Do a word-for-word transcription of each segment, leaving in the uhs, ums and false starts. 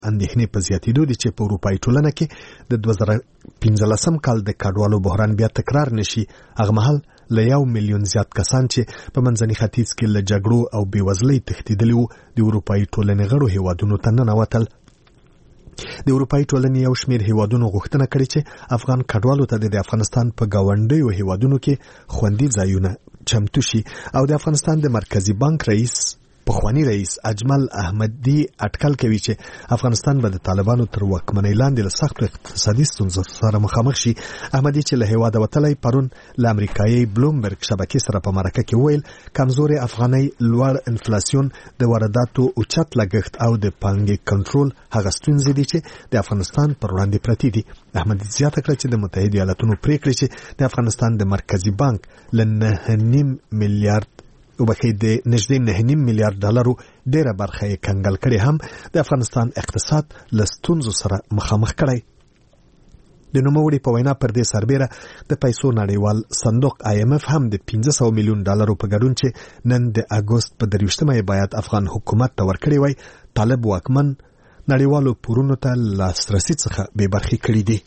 اندېښنې په زیاتېدو دي چې په اروپایي ټولنه کې د دوه زره پنځلسم کال د کډوالو بحران بیا تکرار نشي. هغه مهال له یو میلیون زیات کسان چې په منځني ختیځ کې له جګړو او بېوزلۍ تښتېدلي وو د اروپایي ټولنې غړو هیوادونو ته ننوتل. د اروپایي ټولنې یو شمېر هیوادونو غوښتنه کړې چې افغان کډوالو ته د افغانستان په ګاونډیو هیوادونو کې خوندي ځایونه چمتو شي. او د افغانستان د مرکزی بانک رئیس پخوانی رئیس اجمل احمدی اټکل کوي چې افغانستان به د طالبانو تر واکمنۍ لاندې له سختو اقتصادي ستونزو سره مخامخ شي. احمدی چې له هیواده وتلی پرون له امریکایي بلومبرګ شبکې سره په مرکه کې وویل کمزوري افغانۍ، لوړ انفلاسیون، د وارداتو اوچت لګښت او د پانګې کنټرول هغه ستونزې دي چې د افغانستان پر وړاندې پرتې دي. احمدی زیاته کړه چې د متحده ایالاتونو پریکړې چې د افغانستان د مرکزی بانک له نه نیم میلیارډ وبخې د نږدې نه نیم میلیارډ ډالرو ډیره برخه یې کنګل کړې هم د افغانستان اقتصاد له ستونزو سره مخامخ کړی. د نوموړي په وینا پر دې سربیره د پیسو نړیوال صندوق آی ایم اف هم د پنځه سوه میلیون ډالرو په ګډون چې نن د اګوست په درویشتمه یې باید افغان حکومت ته ورکړی وای طالب واکمن نړیوالو پورونو ته لاسرسي څخه بې برخې کړي دي.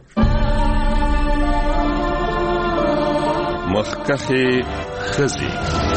مخکخې ښځې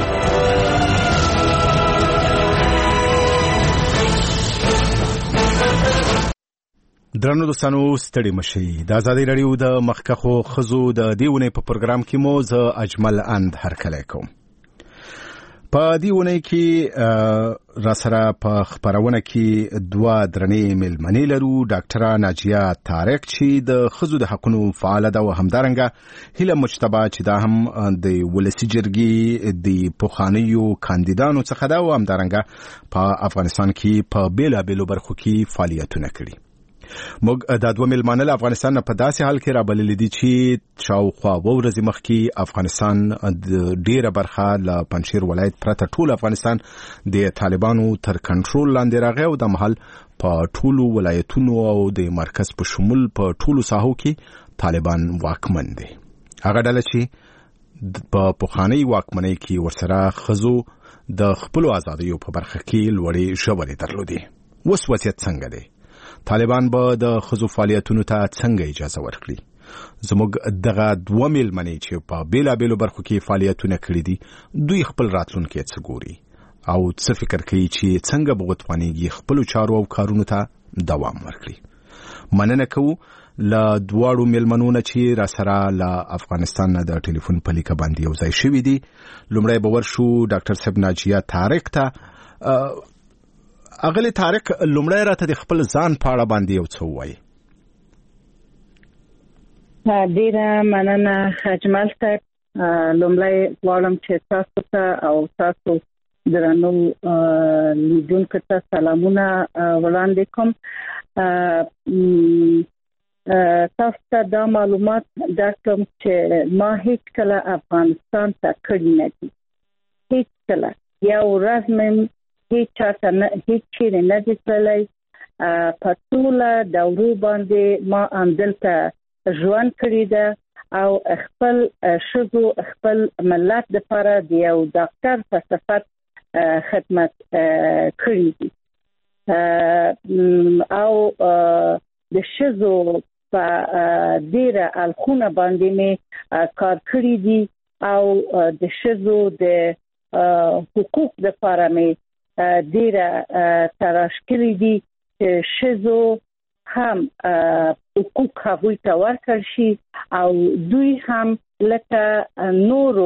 درنو دوستانو ستړي مشئ. د ازادي راډیو د مخکخو ښځو د دې اونۍ په پروګرام کې مو زه اجمل اند هرکلی کوم. په دې اونۍ کې را سره په خپرونه کې دوه درنې مېلمنې لرو. ډاکټره ناجیه طارق چې د ښځو د حقونو فعاله ده او همدارنګه هیله مجتبی چې دا هم د ولسي جرګې د پخوانیو کاندیدانو څخه ده او همدارنګه په افغانستان کې په بیلابیلو برخو کې فعالیتونه کړي. موږ دا دوه مېلمانه له افغانستان په داسې حال کې رابللي دي چې شاوخوا اووه ورځې مخکې افغانستان ډیره برخه له پنجشیر ولایت پرته ټول افغانستان د طالبانو تر کنټرول لاندې راغی او د مهال په ټولو ولایتونو او د مرکز په شمول په ټولو ساحو کې طالبان واکمن دي. هغه ډله چې په پخوانۍ واکمنۍ کې ورسره ښځو د خپلو ازادیو په برخه کې لوړې ژورې درلودې. اوس وضعیت څنګه دی؟ طالبان به د ښځو فعالیتونو ته څنګه اجازه ورکړي؟ زموږ دغه دوه مېلمنې چې په بیلابیلو برخو کې فعالیتونه کړي دي دوی خپل راتلونکی څه ګوري او څه فکر کوي چې څنګه به وتوانیږي خپلو چارو او کارونو ته دوام ورکړي. مننه کوو له دواړو مېلمنو نه چې را سره له افغانستان نه د ټلیفون په لیکه باندې یو ځای شوي دي. لومړی به ورشو ډاکټر صاحب ناجیه طارق ته. اغلی طارق لومړی راته د خپل ځان په اړه باندې یو څه ووایي. ډیره مننه اجمل صاحب. لومړی غواړم چې تاسو ته او تاسو درنو لیدونکو ته سلامونه وړاندې کوم. تاسو ته دا معلومات درکړم چې ما هیڅ کله افغانستان ته کړی نه دي. هیڅ کله یو ورځ مې هیڅ چاته نه هیڅ چیرې نه دي تللی. په ټوله دورو باندې ما همدلته ژوند کړی ده او خپل ښځو خپل ملت دپاره د یو ډاکټر په صفت خدمت کړی دي او د ښځو په ډېره اړخونه باندې مې کار کړی دي او د ښځو د حقوق دپاره مې ډیره تلاش کړی دي چې ښځو هم حقوق هغوی ته ورکړل شي او دوی هم لکه نورو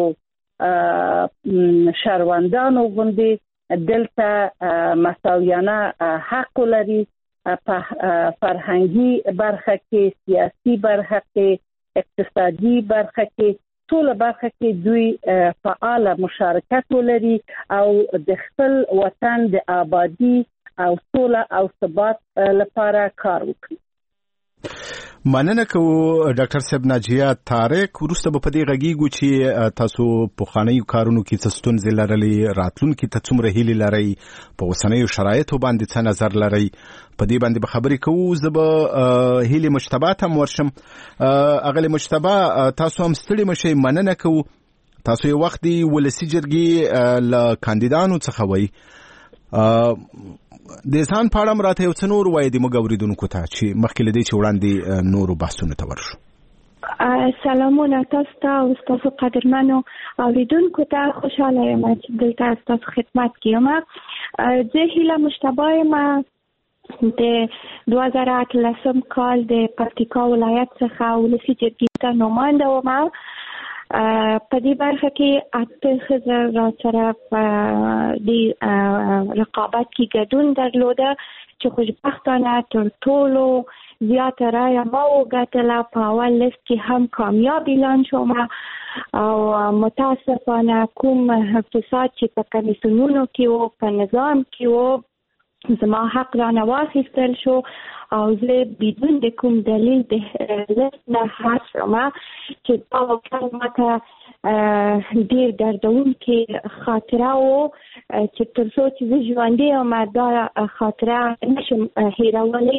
شهروندانو غوندې دلته مساویانه حق لري. په فرهنګي برخه کې، سیاسي برخه کې، اقتصادي برخه کې، ټول برخه کې دوی فعال مشارکت ولري او د خپل وطن د آبادی او سوله او ثبات لپاره کار وکړي. مننه کوو ډاکټر صاحب ناجیه طارق. وروسته به په دې غږیږو چې تاسو پخوانیو کارونو کې څه ستونزې لرلې، راتلونکي ته څومره هیلې لرئ، په اوسنیو شرایطو باندې څه نظر لرئ، په دې باندې به خبرې کوو. زه به هیلې مجتبی ته هم ورشم. اغلې مجتبی تاسو هم ستړي مشئ. مننه کوو. تاسو یو وخت د ولسي جرګې له کاندیدانو څخه وئ. د ځان په اړه راته یو څه نور وایي د موږ اوریدونکو ته چې مخکې له دې چې وړاندې نورو بحثونو ته ورشو. سلامونه تاسو ته او تاسو قدرمنو اوریدونکو ته، خوشاله یم چې دلته تاسو خدمت کوم. زه هیله مشتبه یم د دوه زره اتلسم کال د پکتیکا ولایت څخه ولسي جرګې ته نماینده وم. په دې برخه کې اته ښځې را سره په دې رقابت کې ګډون درلوده چې خوشبختانه تر ټولو زیاته رایه ما وګټله. په اول لیست کې هم کامیاب اعلان شوم او متاسفانه کوم فساد چې په کمیسیونونو کې و، په نظام کې و، زما حق رانه واخیستل شو او زه بدون د کوم دلیل د لیست نه حذف شوم چې دا واقعا ماته ډېر دردونکې خاطره و چې تر څو چې زه ژوندی یم دا خاطره نشم هیرولی،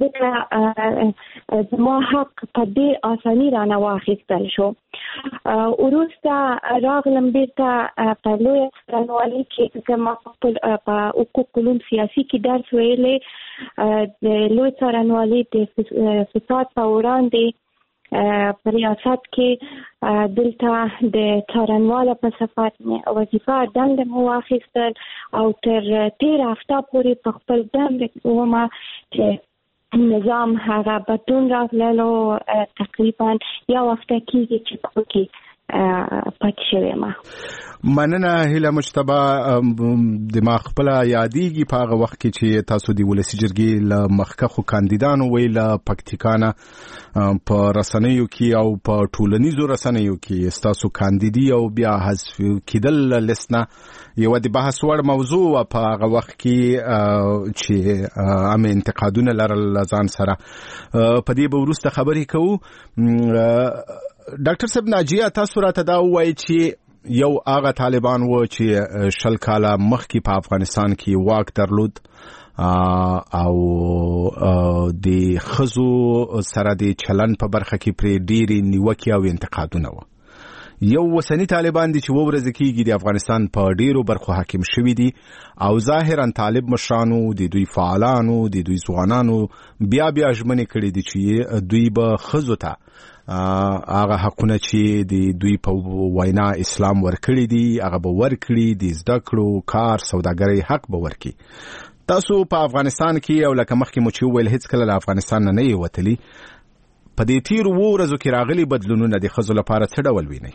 ځکه زما حق په ډېر اساني رانه واخیستل شو. وروسته راغلم بیرته په لویه څارنوالۍ کې، زما په حقوق علوم سیاسي کې درس ویلی، د لوی څارنوالۍ د فساد په وړاندې په ریاست کې دلته د څارنواله په صفت مې وظیفه دنده مو واخیستل او تر تېره هفته پورې په خپل دنده کې ومه چې نظام هغه بدلون راغللو. تقریبا یو هفته کېږي چې په کې پاتې شوې ما. مننه هیله مجتبی. د ما خپل یادېږي په هغه وخت کې چې تاسو د ولسي جرګې له مخکښو کاندیدانو وی له پکتیکانه په رسنیو کې او په ټولنیزو رسنیو کې ستاسو کاندیدي او بیا حذف کېدل لیست نه یوه د بحث وړ موضوع وه په هغه وخت کې چې عامه انتقادونه لرل ځان سره. په دې به وروسته خبرې کوو. ډاکټر صاحب ناجیه، تاسو راته دا ووایئ چې یو هغه طالبان و چې شل کاله مخکې په افغانستان کې واک درلود او د ښځو سره د چلن په برخه کې پرې ډېرې نیوکې او انتقادونه وه. یو وسنی طالبان دي چې و ورځې کېږي د افغانستان په ډېرو برخو حاکم شوي دي او ظاهرا طالب مشرانو، د دوی فعالانو، د دوی ځوانانو بیا بیا ژمنې کړي دي چې دوی به ښځو ته هغه حقونه چې د دوی په وینا اسلام ورکړي دي هغه به ورکړي، د زده کړو، کار، سوداګرۍ حق به ورکړي. تاسو په افغانستان کې او لکه مخکې مو چې وویل هېڅکله له افغانستان نه نه یې وتلي، په دې تېرو اوو ورځو کې راغلي بدلونونه د ښځو لپاره څه ډول وینئ؟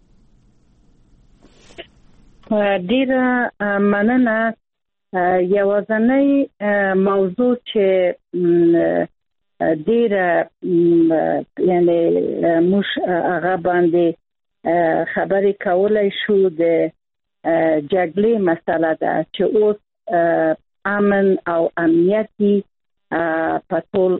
ډېره مننه. یوازنۍ موضوع چې ډېره یعنی موږ هغه باندې خبرې کولی شو د جګړې مسله ده چې اوس امن او امنیتي په ټول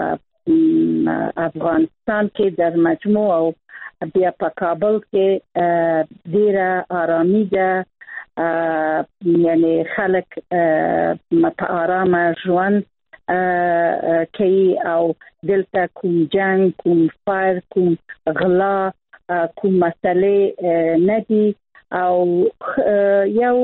افغانستان کې در مجموع او بیا په کابل کې ډېره آرامي ده، یعنی خلک په آرامه ژوند کوي او دلته کوم جنگ، کوم فایر، کوم غلا، کوم مسئله نه دي او یو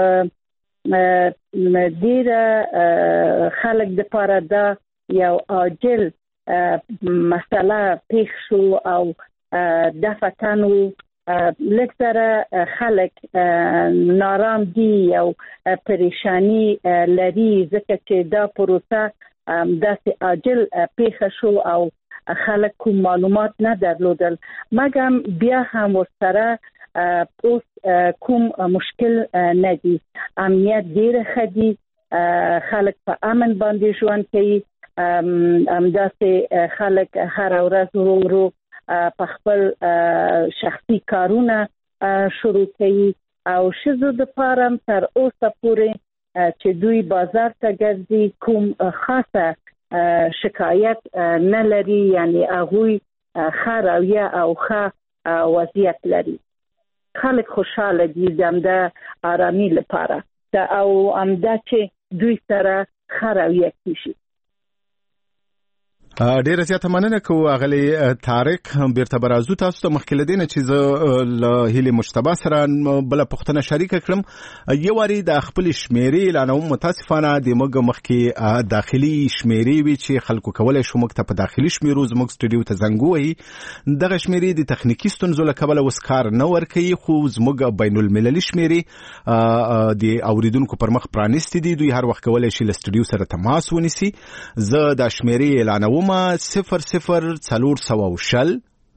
ډېره خلک دپاره دا یو عاجل مسئله پیښ شو او دفتن و لږ سره خلک نارام دي او پریشانی لري ځکه چې دا پروسه داسې عاجل پیښه شو او خلک کوم معلومات نه درلودل. مګم بیا هم ورسره اوس کوم مشکل نه دي، امنیت ډېر ښه دي، خلک په امن باندې ژوند کوي. همداسې خلک هره ورځ ورو ورو په خپل شخصي کارونه شروع کوي او ښځو دپاره هم تر اوسه پورې چې دوی بازار ته ګرځي کوم خاصه شکایت نه لري، یعنی هغوی ښه رویه او ښه وضعیت لري. خلک خوشحاله دي د همده آرامي لپاره او همدا چې دوی سره ښه رویه کیږي. ډیره زیاته مننه کوم اغلی طارق. بیرته برازو تاسو ته مخکې لدینه چې زه له هیله مجتبی سره بل پښتنه شریک کړم. یو واری د خپل شمیرې اعلانوم. متاسفانه د موږ مخکې داخلي شمیرې وی چې خلکو کولای شو موږ ته په داخلي شمیرو زموږ سټډیو ته زنګ ووهي. دغه شمیرې د تخنیکی ستونزو له کبله اوس کار نه ورکوي، خو زموږ بین المللي شمیرې د اوریدونکو پر مخ پرانیستې دي. دوی هر وخت کولای شي له سټډیو سره تماس ونیسي. زه د شمیرې اعلانوم صفر صفر څلور سوه شل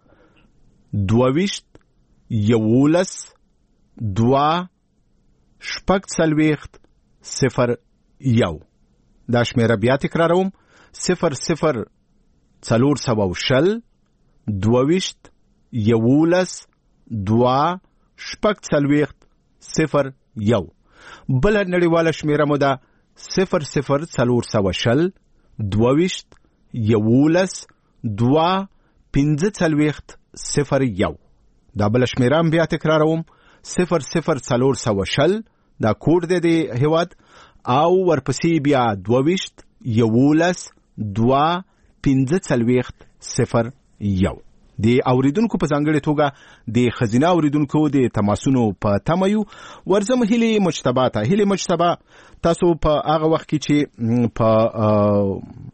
دوویشت یولس دوه شپږ څلوېښت صفر یو. دا شمیره بیا تکراروم: صفر صفر څلور سوه شل دوویشت یولس دوه شپږ څلوېښت صفر یو. بل نړیواله شمیره مو ده صفر صفر څلور سوه شل دوویشت یولس دوه پنځه څلوېښت صفر یو. دا بل شمیره هم بیا تکراروم: صفر صفر څلور سوه شل، دا کوډ دی د هیواد، او ورپسې بیا دوویشت یولس دوه پنځه څلوېښت صفر یو. د اوریدونکو په ځانګړې توګه د خزینه اوریدونکو د تماسونو په تمه یو. ورځم هیله مجتبی ته. هیله مجتبی، تاسو په هغه وخت کې چې په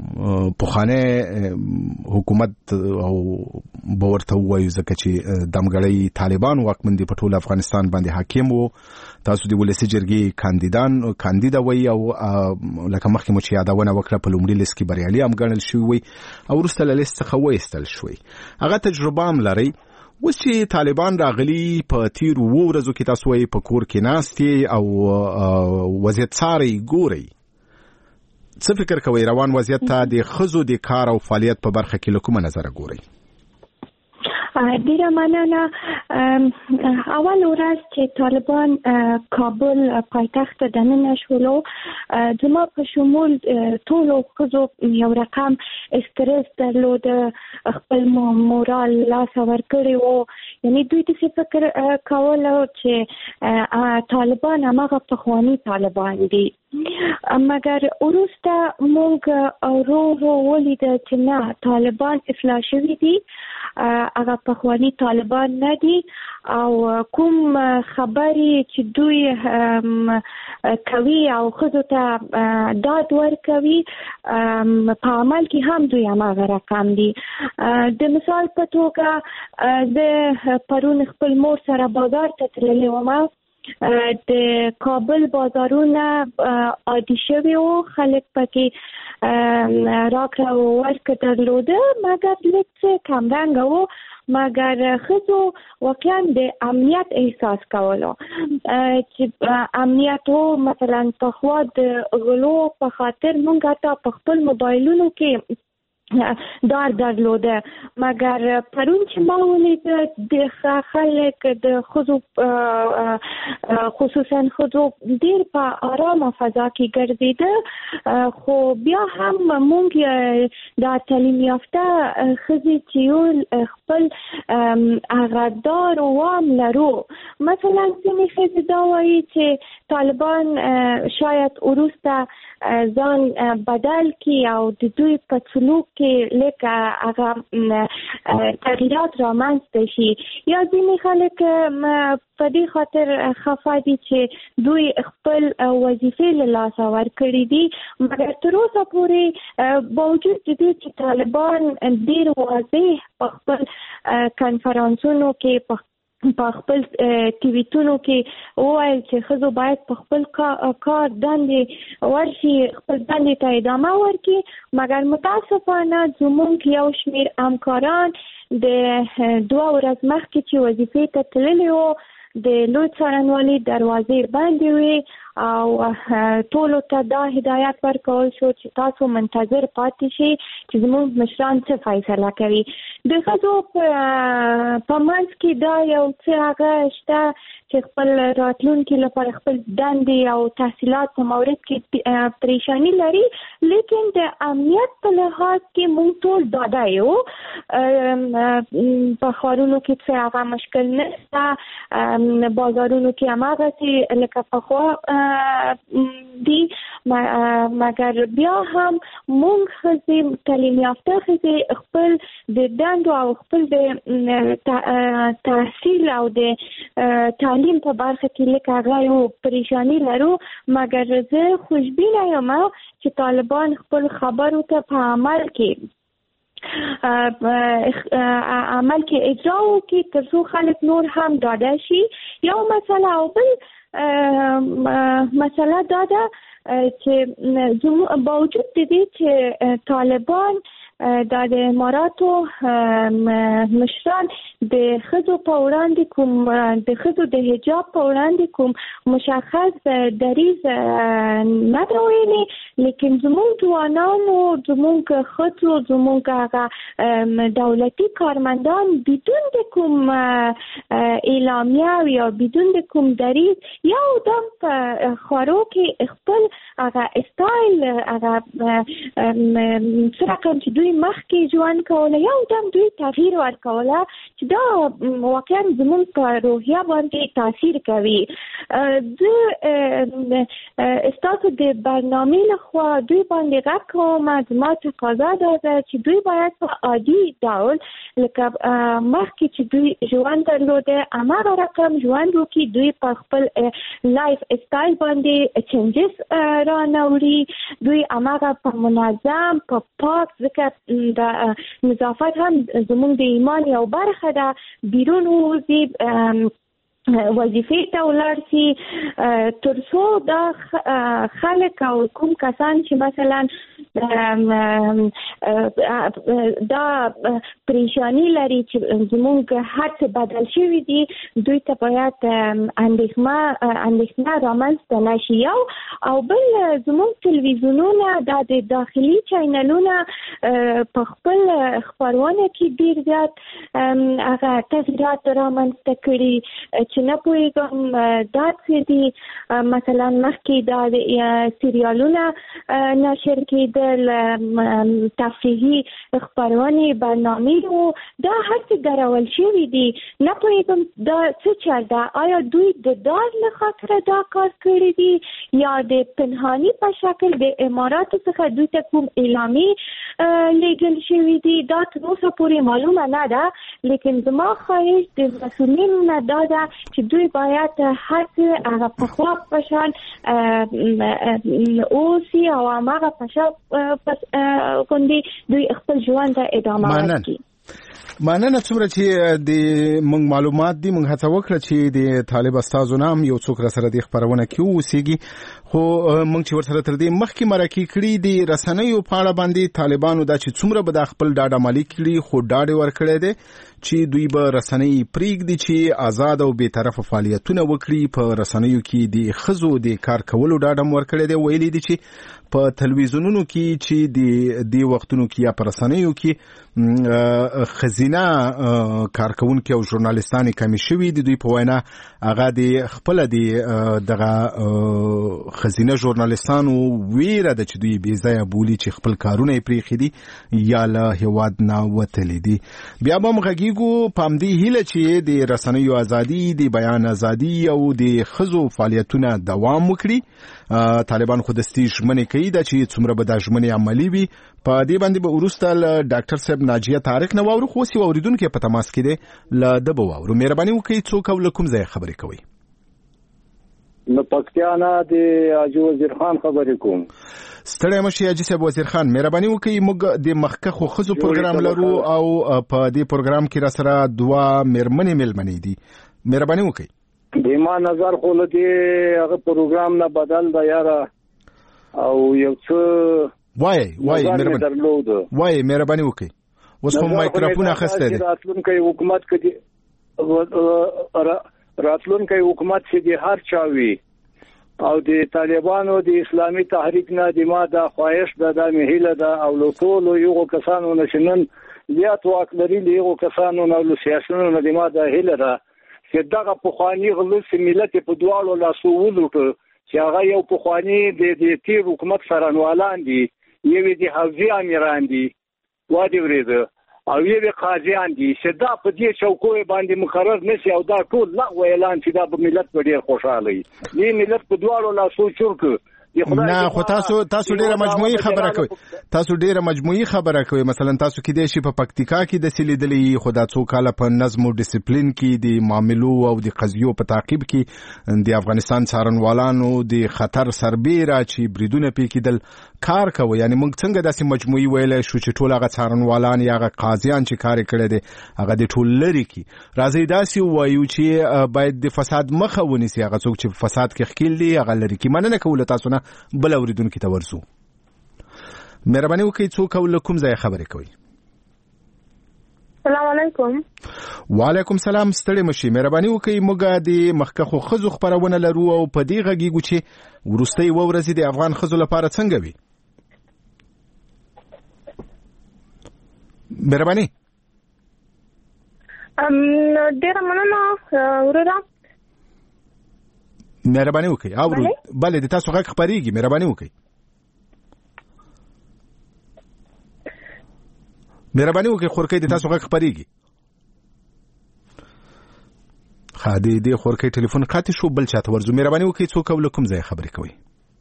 پخوانی حکومت او باورته وایو ځکه چې دمګړی طالبان واکمن دي په ټول افغانستان باندې حاکم وو، تاسو د ولسی جرګې کاندیدان کاندیدا وای او لکه مخکې مو چې یادونه وکړه په لومړي لیست کې بریالي هم ګڼل شوی وي او وروسته له لیست څخه وایستل شوی. هغه تجربه هم لري. اوس چې طالبان راغلي په تیر اوو ورځو کې تاسو وایي په کور کې ناستې او وضعیت څارئ ګورئ، څه فکر کوئ روان وضعیت ته د ښځو د کار او فعالیت په برخه کې له کومه نظره ګورئ؟ ډیره مننه. اول ورځ چې طالبان کابل پایتخت ته دننه شولو، زما په شمول ټولو ښځو یو رقم استرس درلود، خپل مورال لاسه ورکړی وو. یعنی دوی داسې فکر کولو چې طالبان هماغه پخواني طالبان دي. مګر وروسته موږ ورو ورو ولیده چې نه، طالبان اصلاح شوي دي، هغه پخواني طالبان نه دي، او کوم خبرې چې دوی کوي او ښځو ته داد ورکوي په عمل کې هم دوی هماغه رقم دي. د مثال په توګه زه پرون خپل مور سره بازار ته تللی وم. د کابل بازارونه عادي شوي وو، خلک پکې راکړه ورکړه درلوده، مګر لږ څه کمرنګه وو. مګر ښځو واقعا د امنیت احساس کولو چې امنیت وو. مثلا پخوا د غلو په خاطر مونږ حتی په خپل موبایلونو کې دار درلوده، مګر پرون چې ما ولید د خلک د ښځو خصوصا ښځو ډېر په آرامه فضا کې ګرځېده. خو بیا هم مونږ د تعلیم یافته ښځې چې یو خپل هغه دار وام لرو. مثلا ځینې ښځې دا وایي چې طالبان شاید وروسته ځان بدل کړي او د دوی په سلوک کې لکه هغه تغییرات رامنځته شي. یا ځینې خلک په دې خاطر خفه دي چې دوی خپل وظیفې له لاسه ورکړي دي. مګر تر اوسه پورې باوجود د دې چې طالبان ډېر واضح په خپل کنفرانسونو کې په په خپل ټیویټونو کې وویل چې ښځو باید په خپل کار دندې ورشي، خپل دندې ته ادامه ورکړي، مګر متاسفانه زموږ یو شمېر همکاران د دوه ورځ مخکې چې وظیفې ته تللي وو د لوی څارنوالۍ دروازې بندې وې او ټولو ته دا هدایت ورکول شو چې تاسو منتظر پاتې شئ چې زموږ مشران څه فیصله کوي. د ښځو په منځ کې دا یو څه هغه شته چې خپل راتلونکي لپاره خپل دندې او تحصیلات په مورد کې پریشانی لري، لیکن د امنیت په لحاظ کې موږ ټول ډاډه یو. په ښارونو کې څه هغه مشکل نشته، بازارونو کې هماغسې لکه پخوا دي، مګر بیا هم موږ ښځې تعلیم یافته ښځې خپل د دندو او خپل د تحصیل او د تعلیم په برخه کې لکه هغه یو پریشاني لرو، مګر زه خوشبینه یم چې طالبان خپل خبرو ته په عمل کې عمل کې اجرا وکړي تر څو خلک نور هم ډاډه شي. یو مسله او بل مسله دا ده چې باوجود د دې چې طالبان دا د اماراتو مشران د ښځو په وړاندې کوم د ښځو د حجاب په وړاندې کوم مشخص دریځ نه دی ویلي، لیکن زموږ ځوانانو، زموږ ښځو، زموږ هغه دولتي کارمندان بدون د کوم اعلامیه یا بدون د کوم دریځ یو دم په خورو کې خپل هغه استایل هغه څه رقم چې دوی مخکې ژوند کوله یو دم دوی تغییر ورکوله، چې دا واقعا زموږ په روحیه باندې تاثیر کوي. زه ستاسو د برنامې لخوا دوی باندې غږ کوم، زما تقاضا دا ده چې دوی باید په عادي ډول لکه مخکې چې دوی ژوند درلوده هماغه رقم ژوند وکړي، دوی په خپل لایف اسټایل باندې چینجز رانوړي، دوی هماغه په منظم په پاک، ځکه د نظافت هم زموږ د ایمان یو برخه ده، بیرون ووځي وظیفې ته ولاړ شي، تر څو دا خلک او کوم کسان چې مثلا دا پریشانی لري چې زموږ هر څه بدل شوي دي، دوی ته باید اندېښنه اندېښنه رامنځته نه شي. یو او بل زموږ تلویزیونونه دا د داخلي چینلونه په خپل خپرونه کې ډېر زیات هغه تغییرات رامنځته کړي چې نه پوهېږم دا څه دي. مثلا مخکې دا د سریالونه نشر کېدل، تفریحي خپرونې برنامې وو، دا هر څه درول شوي دي. نه پوهېږم دا څه چل ده، آیا دوی د دار له خاطره دا کار کړی دي یا د پنهاني په شکل د اماراتو څخه دوی ته کوم اعلامي لیږل شوي دي، دا تر اوسه پورې معلومه نه ده. لیکن زما خواهش د مسؤلینو نه دا ده چې دوی باید هر څه هغه پخوا په شان اوسي او هماغه په شان غوندې دوی خپل ژوند ته ادامه ورکړي. مننه. څومره چې د موږ معلومات دي موږ هڅه وکړه چې د طالب استادو نام یو څوک را سره د خبرونه کې اوسېږي، خو موږ چې ورسره تر دې مخکې مرکې کړي د رسنیو په اړه باندې طالبانو دا چې څومره به د خپل ډاډ عملي کړي، خو ډاډ ورکړی دی چې دوی به رسنۍ پرېږدي چې آزاد او بې طرفه فعالیتونه وکړي. په رسنیو کې د ښځو د کار کولو ډاډ هم ورکړی دی. ویلي دي چې په تلویزیونونو کې چې د دې وختونو کې یا په رسنیو کې خزینه کارکونکي او ژورنالیستان کمی شوي دي. دوی په وینا هغه د خپل د دغه خزینه ژورنالیستانو ویره ده چې دوی بې ځایه بولي چې خپل کارونه یې پرېښي دي یا له هېواد نه وتلي دي. بیا به هم غږیږو په همدې هیله چې د رسنیو ازادي، د بیان ازادي او د ښځو فعالیتونه دوام وکړي. طالبان خو دستي ژمنې کوي دا چې څومره به دا ژمنې عملي وي. په دې باندې به وروسته له ډاکټر صاحب ناجیه طارق نه واورو، خو اوس یو اورېدونکی په تماس کې دی، له ده به واورو. مهرباني وکړئ څوک او له کوم ځایه خبرې کوئ؟ له پکتیا نه د حاجي وزیر خان خبرې کوم. ستړی مشي حاجي صاحب وزیر خان، مهرباني وکړئ موږ د مخکښو ښځو پروګرام لرو او په دې پروګرام کې را سره دوه مېرمنې مېلمنې دي. مهرباني وکړئ. د ما نظر خو له دې هغه پروګرام نه بدل ده یاره، او یو څه وایي وایي مهرباني وایي مهرباني وکړئ. اوس خو مایکروفون اخیستی دی. راتلونکی حکومت کې راتلونکی حکومت چې د هر چا وي او د طالبانو د اسلامي تحریک نه د ما د خواهش ده، د مهیله ده، او له ټولو یو کسانو نه چې نن زیات واک لري له یو کسانو نه له سیاسيونو نه د ما د هیله ده چې دغه پخوانی غلط ملت په دواړو لاسو ولوټ چې هغه یو پخوانی د دې تیر حکومت سره نوالان دي یوې د حوزې امیران دي وادي ورېده او یوې قاضیان دي چې دا په دې چوکو باندې مقرر نشي او دا ټول لغوه اعلان چې دا په ملت په ډېر خوشاله وي دې ملت په دواړو لاسو چورک نه خو تاسو تاسو ډیره مجموعي خبره کوي تاسو ډیره مجموعي خبره کوي مثلا تاسو کې د شي په پکتیکا کې د سلیدلې خدا څو کاله په نظم او ډیسپلین کې د معاملو او د قضیو په تعقیب کې د افغانستان څارنوالانو د خطر سربېره چې بریدونه پې کېدل کار کوي یعنی موږ څنګه داسې مجموعي ویل شو چې ټول هغه څارنوالان یا هغه قاضیان چې کار کړی دي هغه د ټول لري کې راځي داسې وایو چې باید د فساد مخه ونیسي هغه څوک چې فساد کې ښکیل دي هغه لري کې مننه کوله تاسو نه بل اوریدونکو ته ورسو مهرباني وکړئ څوک او کوم ځای خبرې کوي السلام علیکم وعلیکم سلام ستړي مشي مهرباني وکړئ موږ د مخکخو خزو خبرونه لرو او په دې غږیږو چې ورستۍ ورځې د افغان خزو لپاره څنګه وي مهرباني ام ډیر مننه ورته مهرباني وکړئ اورو بله د تاسو غږ خبرېږي مهرباني وکړئ مهرباني وکړئ خورکۍ د تاسو غږ خبرېږي ښه د دې خورکۍ ټلیفون قطع شو بل چاته ورځو مهرباني وکړئ څوک او له کوم ځای خبرې کوئ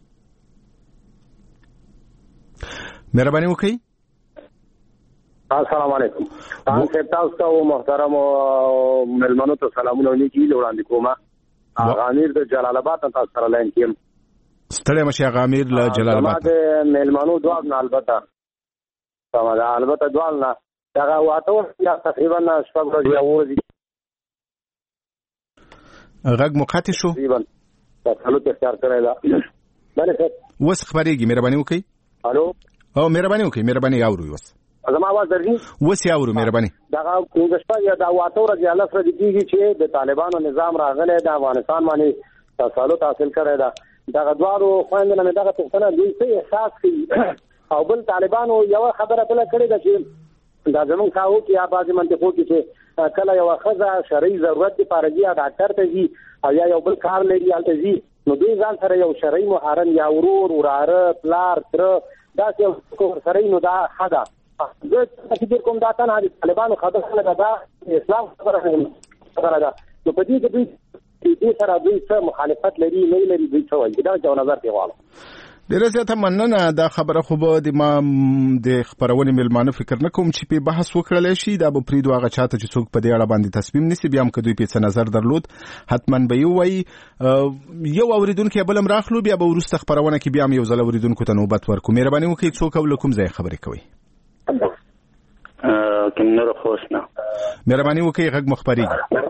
مهرباني وکړئ السلام علیکم تاسو تاسو ته محترم ملمنو ته سلامونه نیکی وړاندې کوم غامیر د جلال آباد تاسو سره لاین کیم ستړي مشه غامیر له جلال آباد د ملمنو دوه نه البته سمه ده البته دوه نه دا واته یا تقریبا شپږ ورځې اورځي غږ مقاطع شو تقریبا تاسو ته اختیار کړی دا بله څه وس خبرېږي مهرباني وکړئ الو او مهرباني وکړئ مهرباني اورو وس زما आवाज درځي وس اورو مهرباني دا کومشپا یا دا واته ورځې الله سره دیږي چې د طالبانو نظام راغلی د افغانستان باندې تسلط حاصل کړی دا دا دوارو خويندنه مې دغه څنګه دوی څه احساس کوي او بل طالبانو یو خبره بل کړی دا چې دا زمون کاو کې یا بازي منطقو کې چې کله یو خزه شرعي ضرورت دی پارجیا ډاکټر ته جی او یا یو بل کار لري الته جی نو دوی ځان سره یو شرعي محرم یا ورور وراره پلار تر دا یو سره نو دا خدا زه چې کوم دا تنه د طالبانو خبره نه ده اسلام خبره نه خبره ده نو په دې کې دوی دې سره دوی څه مخالفت لري نه لري دوی څه وایي دا یو نظر دی غواړم ډیره زیاته مننه دا خبره خو به د ما د خبرونې ملمانه فکر نه کوم چې په بحث وکړل شي دا به پریدو هغه چاته چې څوک په دې اړه باندې تصمیم نیسي بیا هم که دوی په څه نظر درلود حتما به یو وایي یو اوریدونکو بل هم راخلو بیا به وروسته خبرونه کې بیا هم یو ځل اوریدونکو ته نوبت ورکړو مهرباني وکړئ څوک او له کوم ځای خبرې کوي کمنور خوشنا مهرباني وکړئ غږ مخبري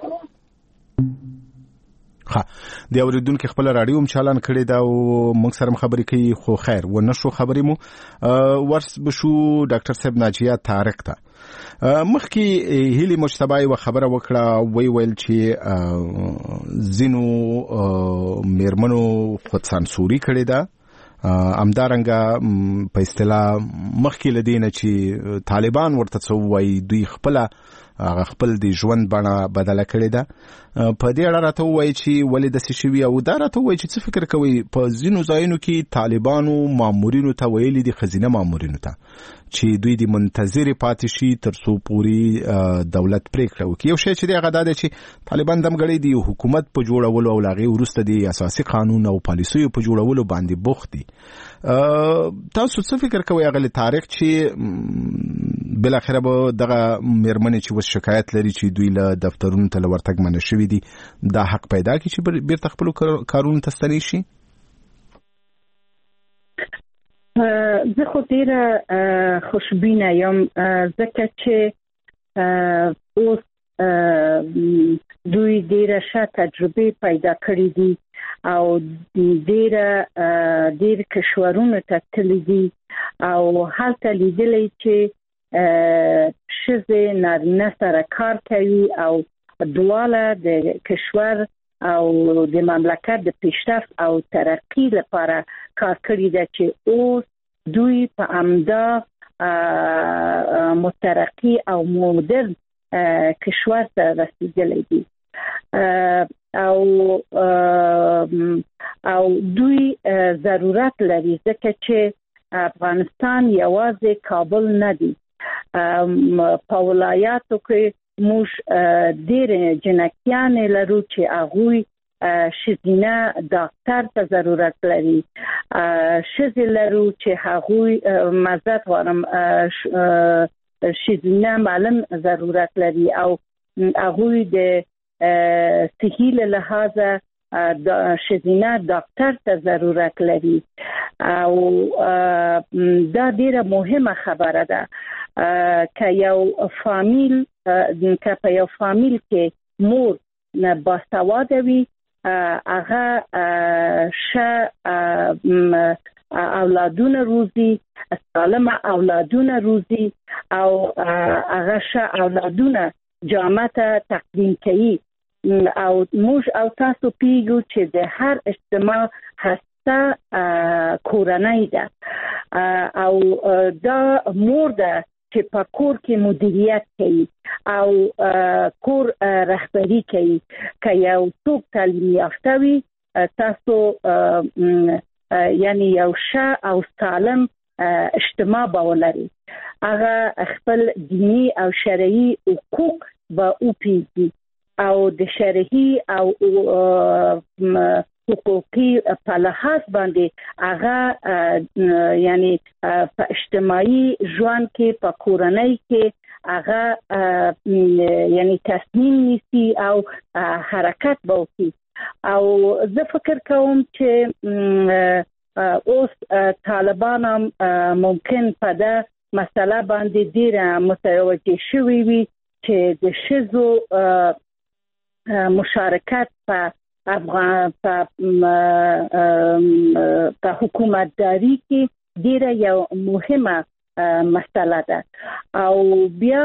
ها د اوریدونکو خپل رادیو هم چالان کړی دا او موږ سره خبرې کوي خو خیر و نه شو خبرې مو ورس بشو ډاکټر صاحب ناجیه طارق ته مخکې هیلي مجتبی و خبره وکړه وی ویل چې زینو میرمنو خود سانسوري کړی دا امدارنګه په اصطلاح مخکې لدینه چې طالبان ورته څو وایي دوی خپل هغه خپل د ژوند بڼه بدله کړې ده په دې اړه راته وایي چې ولې داسې شوي او دا راته وایي چې څه فکر کوي په ځینو ځایونو کې طالبانو مامورینو ته ویلي دي ښځینه مامورینو ته چې دوی د منتظرې پاتې شي تر څو پورې دولت پرېکړه وکړي یو شی چې دی هغه دا دی چې طالبان دمګړی د حکومت په جوړولو او له هغې وروسته د اساسي قانون او پالیسیو په جوړولو باندې بوخت دي تاسو څه فکر کوئ هغه طارق چې بالاخره به دغه میرمنې چې اوس شکایت لري چې دوی له دفترونو ته له ورتګ منع شوي دي دا حق پیدا کړي چې بیرته خپلو کارونو ته ستنې شي زه خو ډیره خوشبینه یم ځکه چې اوس دوی ډیره ښه تجربې پیدا کړې دي او ډیره ډیر کشورونو ته تللي دي او هلته لیدلی چې ښځې نارینه سره کار کوي او دواړه د کشور او د مملکت د پیشرفت او ترقی لپاره کار کړی ده چې اوس دوی په امدا مترقی او مدرن کشور ته رسیدلی دي او او دوی ضرورت لري ځکه چې افغانستان یوازې کابل نه دی. په ولایاتو کې موږ ډېر جنکیان لرو چې هغوی شزینه ډاکټر ته ضرورت لري. شزې لرو چې هغوی مزد غواړم شزینه معلم ضرورت لري او هغوی د صحي له لحاظه شزینه ډاکټر ته ضرورت لري او دا ډیره مهمه خبره ده که یو فامیل که په یو فامیل کې مور باسواده وي هغه ښه اولادونه روزي، سالم اولادونه روزي او هغه ښه اولادونه جامعه ته تقدیم کوي. او موږ او تاسو پیګو چې د هر اجتماع هسته کورنۍ ده او دا مور ده چې په کور کې مدیریت کوي او کور رهبری کوي. که یو څوک تعلیم یافته وي تاسو یعنی یو ښه او سالم اجتماع به ولري. هغه خپل دینی او شرعي حقوق به وپیژني او د شرعي او حقوقي په لحاظ باندې هغه یعنی په اجتماعي ژوند کې په کورنۍ کې هغه یعنی تصمیم نیسي او حرکت به وکړي. او زه فکر کوم چې اوس طالبان هم ممکن په دا مسله باندې ډیره متوجه شوي وي چې د ښځو مشارکت په افغان په په حکومتداري کې ډیره یو مهمه مسله ده او بیا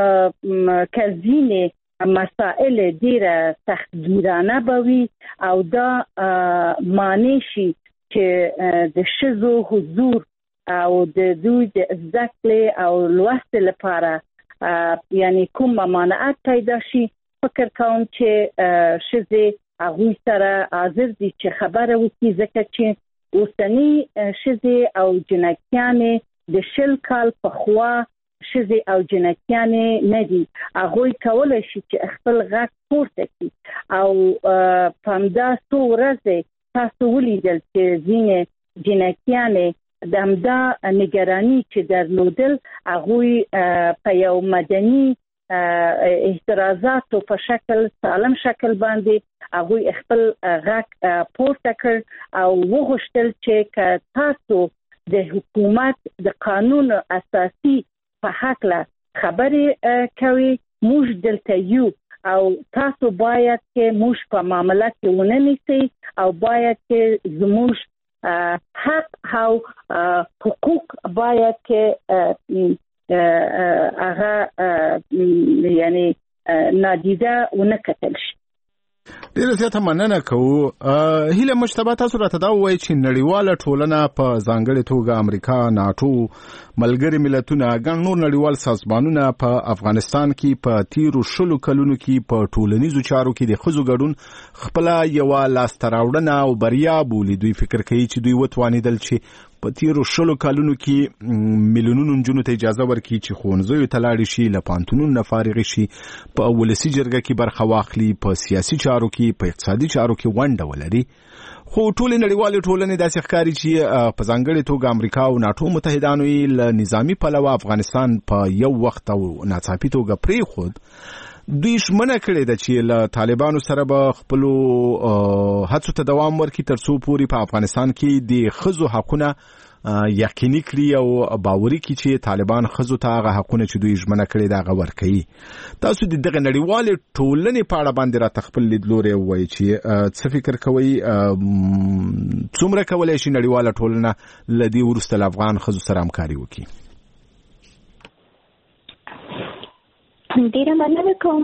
کزینه مسائل ډیره سختگیرانه بوي او دا معنی شي چې د ښځو حضور او د دوی د زده کړې او لوست لپاره یعنی کوم ممانعت پیدا شي. فکر کوم چې ښځې هغوی سره حاضر دي چې خبره وکړي ځکه چې اوسني ښځې او جنکیانې د شل کال پخوا ښځې او جنکیانې نه دي. هغوی کولی شي چې خپل غږ پورته کړي او په همدا څو ورځې تاسو ولیدل چې ځینې جنکیانې د همدا نگرانی چې درلودل هغوی په یو مدني اعتراضاتو په شکل سالم شکل باندې هغوی خپل غږ پورته کړ او وغوښتل چې که تاسو د حکومت د قانون اساسي په هکله خبرې کوي موږ دلته یو او تاسو باید چې موږ په معامله کې ونه نیسئ او باید چې زموږ حق او حقوق باید که هغه یعنی نادیده ونه کتل شي. ډیره زیاته مننه کوو. هیله مجتبی تاسو راته دا ووایئ چې نړیواله ټولنه په ځانګړې توګه امریکا، ناټو، ملګري ملتونه، ګڼ نور نړیوال سازمانونه په افغانستان کې په تیرو شلو کلونو کې په ټولنیزو چارو کې د ښځو ګډون خپله یوه لاسته راوړنه او بریا بولي. دوی فکر کوي چې دوی وتوانېدل چې په تیرو شلو کلونو کې میلیونونو نجونو ته اجازه ورکړي چې ښوونځیو ته لاړې شي، له پوهنتونونو نه فارغې شي، په ولسي جرګه کې برخه واخلي، په سیاسي چارو کې، په اقتصادي چارو کې ونډه ولري. خو ټولې نړیوالې ټولنې داسې ښکاري چې په ځانګړې توګه امریکا او ناټو متحدانو یې له نظامي پلوه افغانستان په یو وخت او ناڅاپي توګه پرېښود. دوی ژمنه کړې ده چې له طالبانو سره به خپلو هڅو ته دوام ورکړي تر څو پورې په افغانستان کې د ښځو حقونه یقیني کړي او باوري کړي چې طالبان ښځو ته هغه حقونه چې دوی ژمنه کړې ده هغه ورکوي. تاسو د دغه نړیوالې ټولنې په اړه باندې راته خپل لیدلوری ووایئ چې څه فکر کوئ، څومره کولی شي نړیواله ټولنه له دې وروسته له افغان ښځو سره همکاري وکړي؟ ډیره مننه کوم.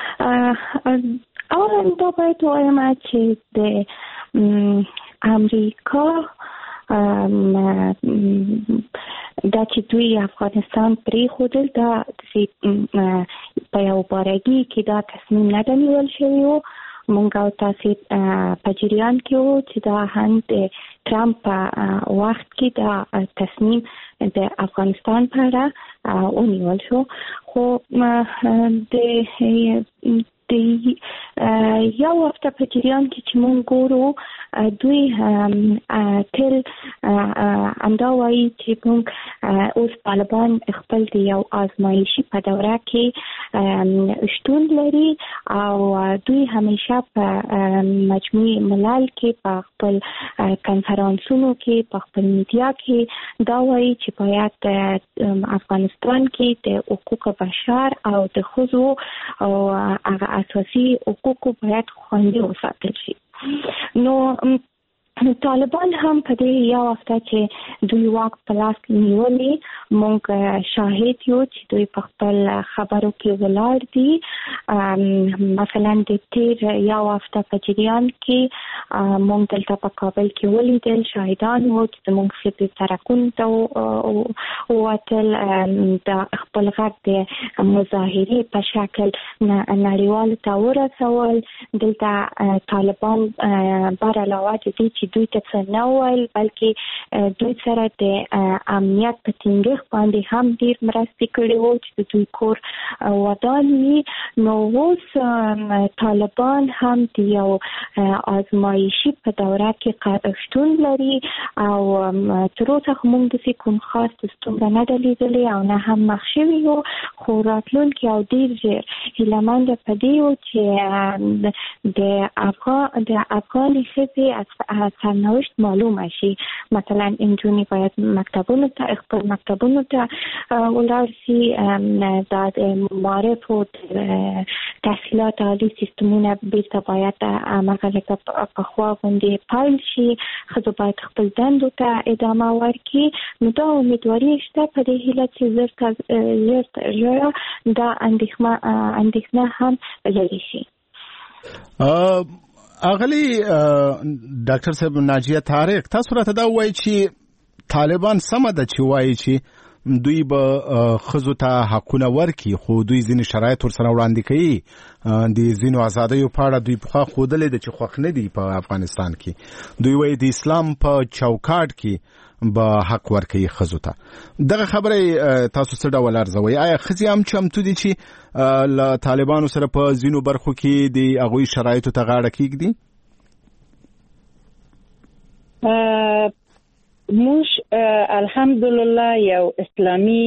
اولا دا باید وایم چې د امریکا دا چې دوی افغانستان پرېښودل دا په یو بارګي کې دا تصمیم نه ده نیول شوی و مونږ او تاسو په جریان کې وو چې دا هم د ټرمپ وخت کې دا تصمیم د افغانستان په اړه ونیول شو. خو د د یو هفته په جریان کې چې مونږ ګورو دوی تل همدا وایي چې مونږ اوس طالبان خپل د یو آزمایشي په دوره کې شتون لري او دوی همیشه په مجموعي ملل کې په خپل کنفرانسونو کې په خپل میډیا کې دا وایي چې باید افغانستان کې د حقوق بشر او د ښځو او هغه اساسي حقوق باید خوندي وساتل شي. نو طالبان هم په دې یو هفته چې دوی واک په لاس نیولې مونږ شاهد یو چې دوی په خپل خبرو کې ولاړ دي. مثلا د تیر یو هفته په جریان کې مونږ دلته په کابل کې ولیدل شاهدان وو چې مونږ په سرکونو ته ووتل د خپل غږ د مظاهرې په شکل نړیوالو ته ورسول. دلته طالبان بر علاوه دې چې دوی ته څه نه ویل بلکې دوی سره د امنیت په ټینګښت باندې هم ډیر مرستې کړې وو چې دوی کور ودان وي. نو اوس طالبان هم د یو آزمایشي په دوره کې شتون لري او تر اوسه موږ د کوم خاص ستونزه نه ده لیدلې او نه هم مخ شوي یو. خو راتلونکي او ډیر ژر هیلهمنده په دې وو چې د افغان د افغاني ښځې سرنوشت معلومه شي. مثلا انجونې باید مکتبونو ته خپل مکتبونو ته ولاړ شي. دا د معارف او تحصیلات عالی سیستمونه بیرته باید هغه لکه پخوا غوندې پیل شي. ښځو باید خپل دندو ته ادامه ورکړي. نو دا امیدواري شته په دې هیله چې زر ژر ژر دا اندېښنه هم لرې شي. اغلی ډاکټر صاحب ناجیه طارق تاسو راته دا وایي چې طالبان سمه ده چې وایي چې دوی به ښځو ته حقونه ورکړي خو دوی ځینې شرایط ورسره وړاندې کوي. د ځینو ازادیو په اړه دوی پخوا ښودلې ده چې خوښ نه دي په افغانستان کې. دوی وایي د اسلام په چوکاټ کې به حق ورکړي ښځو ته. دغه خبره تاسو څه ډول ارزوئ؟ آیا ښځې هم چمتو دي چې له طالبانو سره په ځینو برخو کې د هغوی شرایطو ته غاړه کېږدي؟ موږ الحمدلله یو اسلامي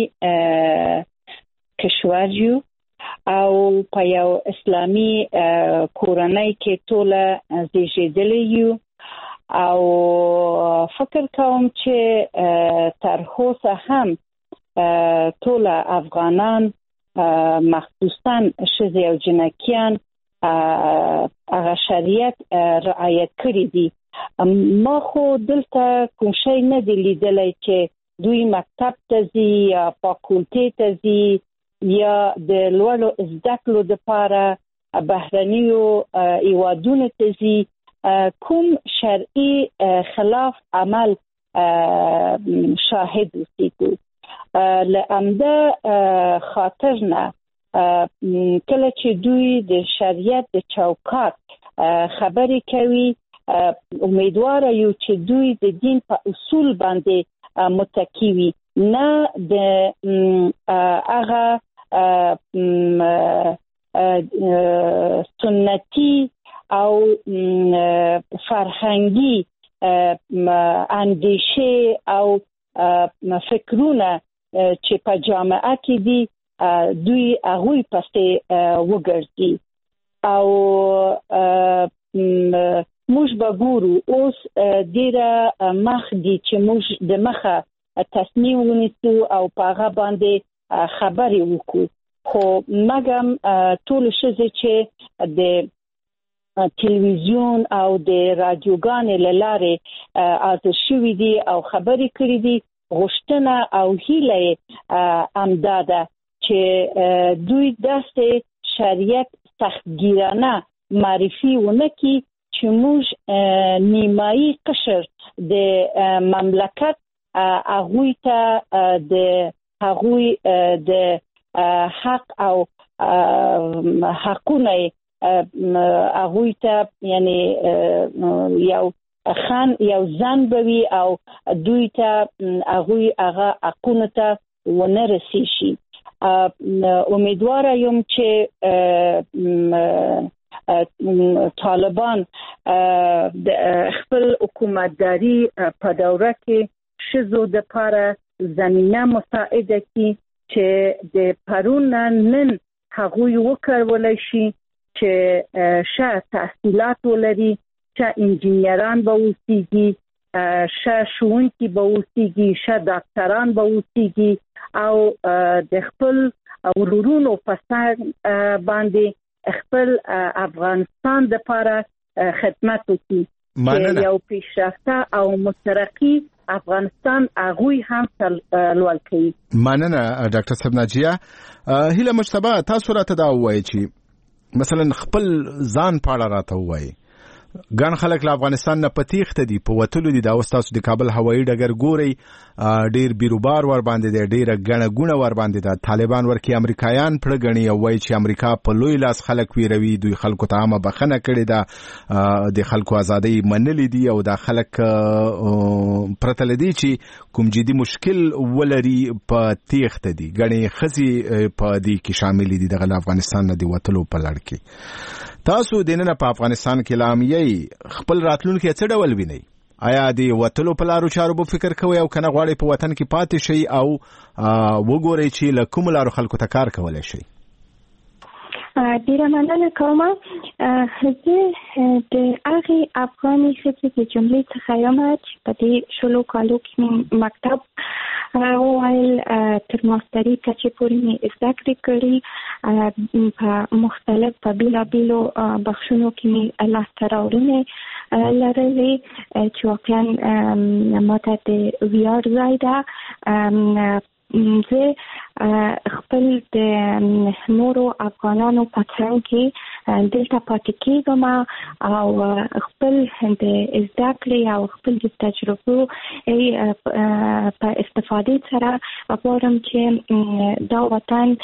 کشور یو او په یو اسلامي کورنۍ کې ټوله زیږېدلي یو او فکر کوم چې تر اوسه هم ټوله افغانان مخصوصا ښځې او جنکیان هغه شریعت رعایت کړی دي. ما خو دلته کوم شی نه دی لیدلی چې دوی مکتب ته ځي یا فاکولټې ته ځي یا د لوړو زده کړو دپاره بهرنیو هیوادونو ته ځي. کوم شرعي خلاف عمل شاهد اوسېږو. له همده خاطر نه کله چې دوی د شریعت د چوکاټ خبرې کوي امیدواره یو چې دوی د دین په اصول باندې متکی وي نه د هغه سنتي او فرهنګي اندیشه او فکرونه چې په جامعه کې دي دوی هغوی پسې وګرځي. او موږ به ګورو اوس ډېره مخ دي چې موږ د مخه تصمیم ونیسو او په هغه باندې خبرې وکړو. خو مګم ټول ښځې چې د تلویزیون او د رادیوګانې له لارې حاضر شوي دي او خبرې کړي دي غوښتنه او هیله یې همدا ده چې دوی داسې شریعت سختګیرانه معرفي ونه کړي چې موږ نیمایي قشر د مملکت هغوی ته د هغوی د حق او حقونه هغه ته یعنی یو خان یو ځان بوي او دوی ته هغه هغه حقونه ته ونه رسي شي. امیدواره یم چې طالبان خپل حکومتداري په دوره کې شزو د لپاره زمینه مساعده کړي چې د پرون نن هغوی وکړولای شي چې شه تحصیلات ولري، شه انجینران به اوسیږي، شه ښوونکي به اوسیږي، شه ډاکټران به اوسیږي او د خپل ورورونو په سر باندې خپل افغانستان دپاره خدمت وکړي چې یو پیشرفته او مترقي افغانستان هغوی هم لوړ کړي. مننه ډاکټر صاحب ناجیه. هیله مجتبی تاسو راته دا ووایئ چې مثلا خپل ځان په اړه راته ووایئ. ګڼ خلک له افغانستان نه په تېښته دي، په وتلو دي. دا اوس تاسو د کابل هوایي ډګر ګورئ، ډېر بیروبار ور باندې دی، ډېره ګڼه ګوڼه ور باندې ده. طالبان ورکې امریکایان پړه ګڼي او وایي چې امریکا په لوی لاس خلک ویروي، دوی خلکو ته عامه بخښنه کړې ده، د خلکو ازادۍ منلې دي او دا خلک پرته له دې چې کوم جدي مشکل ولري په تېښته دي. ګڼې ښځې په دې کې شاملې دي دغه له افغانستان نه د وتلو په لړ کې. تاسو د نن په افغانستان کې لامیې خپل راتلونکي څه ډول وینئ؟ آیا د وتلو په لارو چارو به فکر کوئ او کنه غواړئ په وطن کې پاتې شئ او وګورئ چې له کومو لارو خلکو ته کار کولی شئ؟ ډیره مننه کوم. زه د هغې افغاني ښځې د جملې څخه یم چې په دې شلو کالو کې مې مکتب وویل، تر ماستري کچې پورې مې زده کړې کړي، په مختلف په بېلابېلو بخشونو کې مې لاسته راوړنې لرلې چې واقعا ماته د ویاړ ځای ده. زه خپل د نورو افغانانو په څنګ کې دلته پاتې کېږم او خپل د زده کړې او خپل د تجربو په استفادې سره غواړم چې دا وطن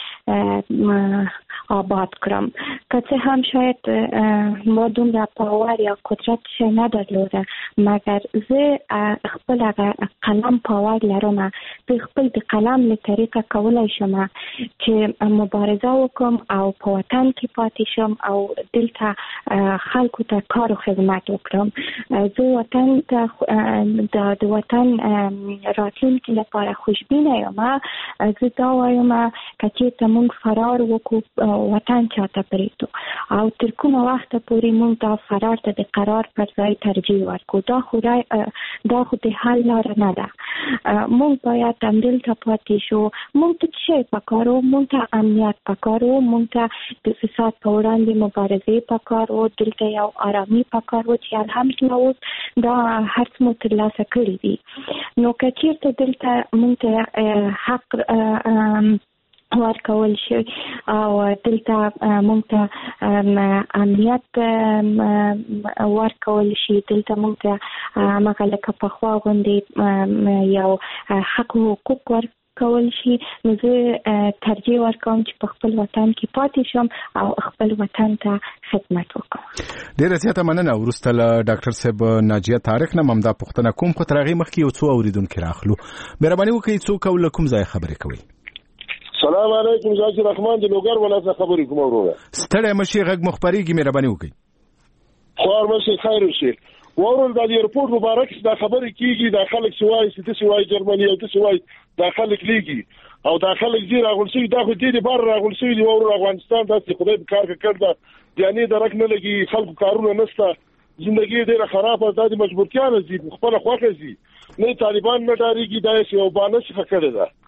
آباد کړم. که څه هم شاید ما دومره پاور یا قدرت شی نه درلوده، مګر زه خپل هغه قلم پاور لرم. زه خپل د قلم له طریقه کولی شم چې مبارزه وکړم او په وطن کې پاتې شم او دلته خلکو ته کار او خدمت وکړم. زه وطن ته د وطن راتلونکي لپاره خوشبینه یم. زه دا وایم که چېرته موږ فرار وکړو وطن چاته پرېږدو او تر کومه وخته پورې موږ دا فرار ته د قرار پر ځای ترجیح ورکړو، دا خو دا خو د حل لاره نه ده. موږ باید همدلته پاتې شو. موږ ته څه شی پکار و؟ موږ ته امنیت پکار و، موږ ته د فساد په وړاندې مبارزې پکار و، دلته یو آرامي پکار و چې الحمدلله اوس دا هر څه مو ترلاسه کړي دي. نو که چېرته دلته موږ ته حق ورکول شي او دلته موږ ته امنیت ورکول شي، دلته موږ ته هغه لکه پخوا غوندې یو حق و حقوق ورکول شي، نو زه ترجیح ورکوم چې په خپل وطن کې پاتې شم او خپل وطن ته خدمت وکړم. ډېره زیاته مننه. وروسته له ډاکټر صاحب ناجیه طارق نه همدا پوښتنه کوم، خو تر هغې مخکې یو څو اورېدونکي راخلو. مهرباني وکړئ څوک او له کوم ځایه خبرې کوئ؟ سلام علیکم، ذاکر رحمان د لوګر ولایت خبرې کوم وروره. ستړی مشي غږ مخبرېږي، مهرباني وکړئ. خوار مشي خیر وشي. ورور د ایرپورټ مبارک دا خبرې کیږي، دا خلک سوای چې سوای جرمني او د سوای دا خلک لیږي او دا خلک زیرا غولسي دا خو دې بار راغولسي دی ورور افغانستان د خدای په کار کې کړدا یعنی درک نه لګي، خلکو کارونه نشته، زندگی ډیره خرابه ده، د مجبورتیا نه زی خپل خوخه زی نه طالبان نه ډاریږي، دا یو باندې څه کړی ده.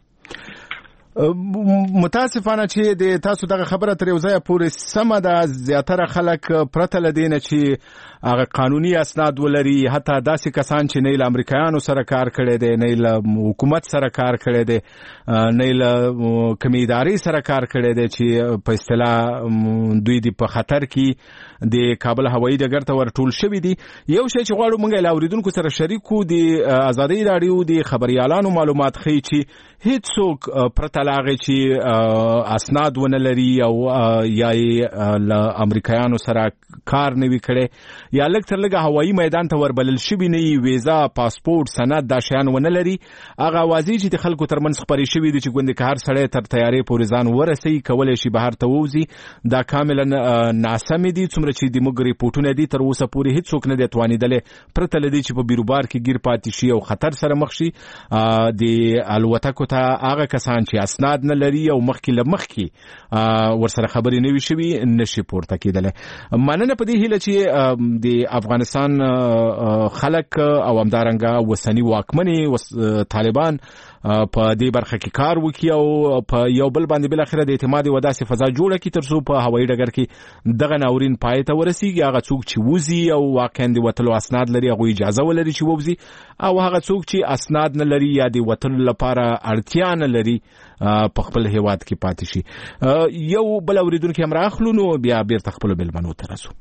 متاسفانه چې د تاسو دغه خبره تر یو ځایه پورې سمه ده. زیاتره خلک پرته له دې نه چې هغه قانوني اسناد ولري، حتی داسې کسان چې نه له امریکایانو سره کار کړی دی، نه له حکومت سره کار کړی دی، نه له کومې ادارې سره کار کړی دی چې په اصطلاح دوی د په خطر کې د کابل هوایي ډګر ته ورټول شوي دي. یو شی چې غواړو موږ له اورېدونکو سره شریک کړو، د ازادۍ راډیو د خبریالانو معلومات ښیي چې هیڅوک پرته تعالی هغه چې اسناد ونه لري او یا ل امریکایانو سره کار نه وی کړي یا لږ تر لږه هوایي میدان ته وربلل شوی نه ویزا پاسپورت سند دا شیان ونه لري هغه وازی چې د خلکو ترمنځ خبرې شوی دي چې ګوند که هر سړی تر تیارې پورې ځان ورسي کولای شي بهر ته ووزي دا کاملا ناسم دي څومره چې د موږ ریپورتونه دي تر اوسه پورې هیڅ څوک نه دی توانیدل پرته لدی چې په بیروبار کې گیر پاتې شي او خطر سره مخ شي د الوتکو ته هغه کسان چې اسناد نه لري او مخکې لمخکې ورسره خبرې نه وي شوي نشي پورته کېدل. مننه په دې هیله چې د افغانستان خلک او همدارنګه وسنی واکمني طالبان په دې برخه کې کار وکړي او په یو بل باندې بل اخره د اعتماد او داسې فضا جوړه کړي ترڅو په هوایي ډګر کې دغه ناورین پای ته ورسیږي. هغه څوک چې وزي او واقعا د وتلو اسناد لري هغه اجازه ولري چې ووزي او هغه څوک چې اسناد نه لري یا د وتلو لپاره اړتیا نه لري په خپل هیواد کې پاتې شي. یو بل اوریدونکو هم راخلو نو بیا بیرته خپل بلمنو ته رسو.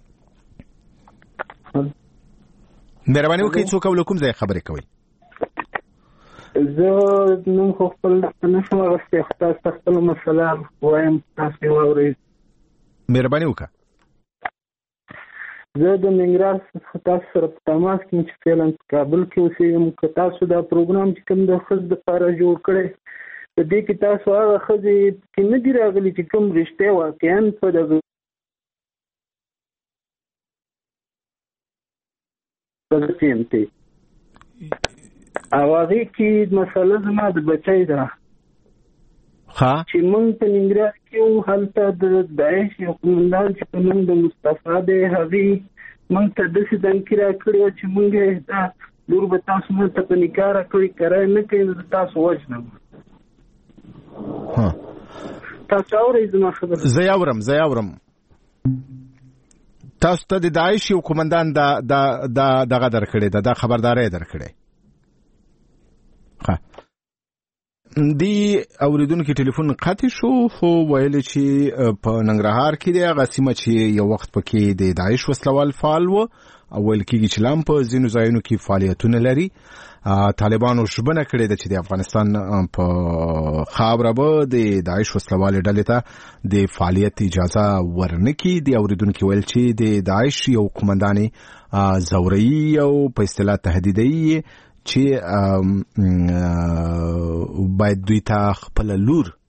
مهرباني وکړئ څوک ول کوم ځای خبرې کوي؟ زه نن خو خپل نشم راستي تاسو خپل مسله وایم تاسو واورئ. مهرباني وکړه. زه د ننګرهار څخه تاسو سره په تماس کې چې فعلا کابل کې اوسېږم که تاسو دا پروګرام چې کوم د ښځو دپاره جوړ کړی په دې کې تاسو هغه ښځې چې نه دي راغلي چې کوم رښتیا واقعا په دغه سیمتي او هغه کې مسله زما د بچی ده چې موږ په ننګرهار کې هلته د داعش یو قومندان چې په نوم د مصطفی دی هغې موږ ته داسې دمکي راکړې وه چې موږ دا لور به تاسو موږ ته په نکاح راکړي کرای نه کوي نو تاسو وژنم. تاسو اورئ زما خبره؟ زه یې اورم زه یې اورم. تاسو ته د داعش یو قومندان دا دا دا دغه درکړی ده دا خبرداری درکړی. ښه دی اوریدونکو ټلیفون قطع شو خو ویل چې په ننګرهار کې د هغه سیمه چې یو وخت پکې د داعش وسلوال فعال و او ویل کېږي چې لام په ځینو ځایونو کې فعالیتونه لري. طالبانو ژمنه کړې ده چې د افغانستان په خاوره به د داعش وسلوالې ډلې ته د فعالیت اجازه ورنکړي. د اوریدونکو ویل چې د داعش یو قومندانې زوري او په اصطلاح تهدیدي چې باید دوی ته خپل لور